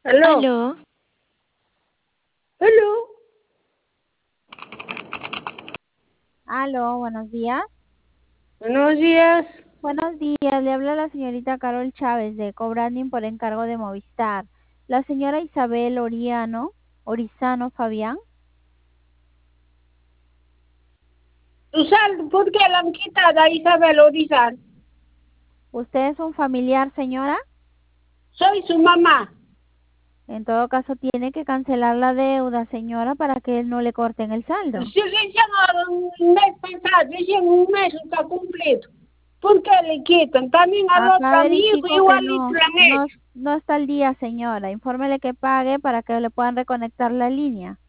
Aló, Aló, aló. Aló, buenos días. Buenos días. Buenos días, le habla la señorita Carol Chávez de Cobranding por encargo de Movistar. La señora Isabel Orizano Fabián. Usar, ¿por qué la han quitado a Isabel Orizar? ¿Usted es un familiar, señora? Soy su mamá. En todo caso, tiene que cancelar la deuda, señora, para que no le corten el saldo. Si recién un mes pasado, recién un mes está cumplido. ¿Por qué le quitan? También al otro Acá amigo verifico que igualito no, le han no, hecho. no está al día, señora. Infórmele que pague para que le puedan reconectar la línea.